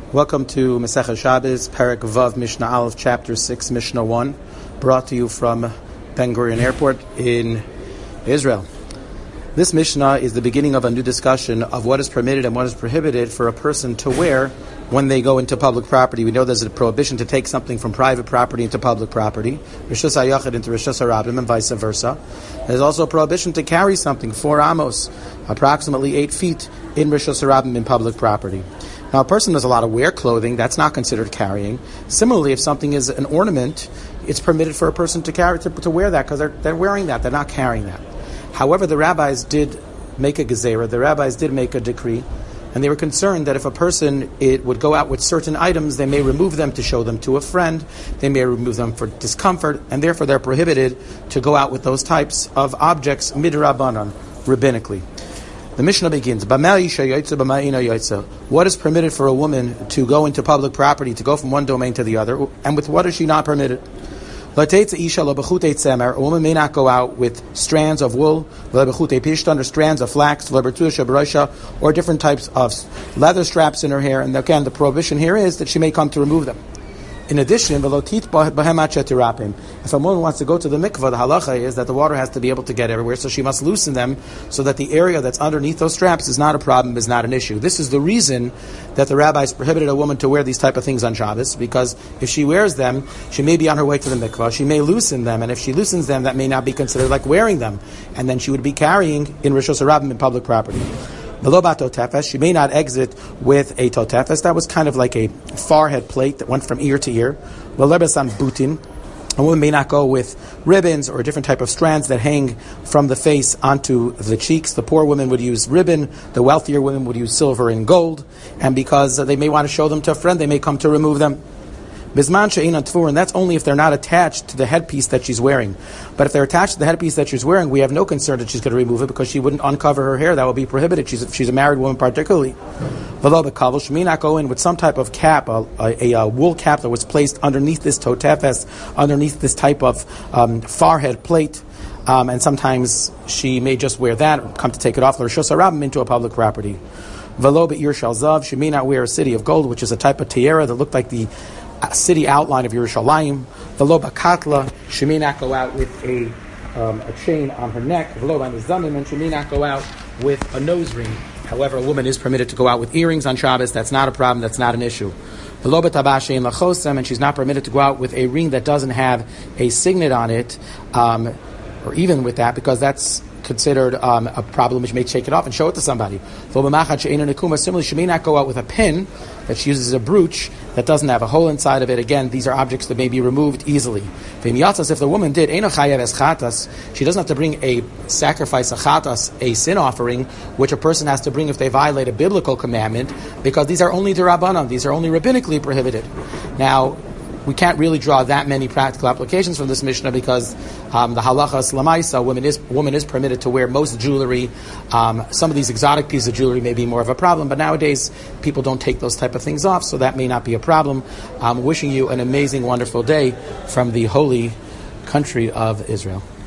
Welcome to Masechah Shabbos, Perek Vav, Mishnah Aleph, Chapter 6, Mishnah 1, brought to you from Ben Gurion Airport in Israel. This Mishnah is the beginning of a new discussion of what is permitted and what is prohibited for a person to wear when they go into public property. We know there's a prohibition to take something from private property into public property, Rishus HaYachid into Rishus HaRabim, and vice versa. There's also a prohibition to carry something 4 amos, approximately 8 feet, in Rishus HaRabim in public property. Now, a person does a lot of wear clothing, that's not considered carrying. Similarly, if something is an ornament, it's permitted for a person to wear that because they're wearing that, they're not carrying that. However, the rabbis did make a gezerah, the rabbis did make a decree, and they were concerned that if a person would go out with certain items, they may remove them to show them to a friend, they may remove them for discomfort, and therefore they're prohibited to go out with those types of objects midrabanan, rabbinically. The Mishnah begins, what is permitted for a woman to go into public property, to go from one domain to the other, and with what is she not permitted? A woman may not go out with strands of wool, or strands of flax, or different types of leather straps in her hair, and again, the prohibition here is that she may come to remove them. In addition, if a woman wants to go to the mikvah, the halacha is that the water has to be able to get everywhere, so she must loosen them so that the area that's underneath those straps is not a problem, is not an issue. This is the reason that the rabbis prohibited a woman to wear these type of things on Shabbos, because if she wears them, she may be on her way to the mikvah, she may loosen them, and if she loosens them, that may not be considered like wearing them, and then she would be carrying in Rishus HaRabim in public property. She may not exit with a totefes. That was kind of like a forehead plate that went from ear to ear. A woman may not go with ribbons or a different type of strands that hang from the face onto the cheeks. The poor women would use ribbon. The wealthier women would use silver and gold. And because they may want to show them to a friend, they may come to remove them. And that's only if they're not attached to the headpiece that she's wearing. But if they're attached to the headpiece that she's wearing, we have no concern that she's going to remove it because she wouldn't uncover her hair. That would be prohibited. She's a married woman particularly. She may not go in with some type of cap, a wool cap that was placed underneath this totefes, underneath this type of forehead plate. And sometimes she may just wear that, come to take it off, Rishus HaRabim, into a public property. She may not wear a city of gold, which is a type of tiara that looked like the city outline of Yerushalayim. V'lo bakatla, she may not go out with a chain on her neck. V'lo b'nizamim, and she may not go out with a nose ring. However, a woman is permitted to go out with earrings on Shabbos. That's not a problem. That's not an issue. V'lo b'tabashein lachosem, and she's not permitted to go out with a ring that doesn't have a signet on it, or even with that, because that's considered a problem which may take it off and show it to somebody. Similarly, she may not go out with a pin that she uses as a brooch that doesn't have a hole inside of it. Again, these are objects that may be removed easily. If the woman did, she doesn't have to bring a sacrifice, a chatas, a sin offering, which a person has to bring if they violate a biblical commandment, because these are only d'Rabbanan, these are only rabbinically prohibited. Now, we can't really draw that many practical applications from this Mishnah because the halachas lamaisa, woman is permitted to wear most jewelry. Some of these exotic pieces of jewelry may be more of a problem, but nowadays people don't take those type of things off, so that may not be a problem. Wishing you an amazing, wonderful day from the holy country of Israel.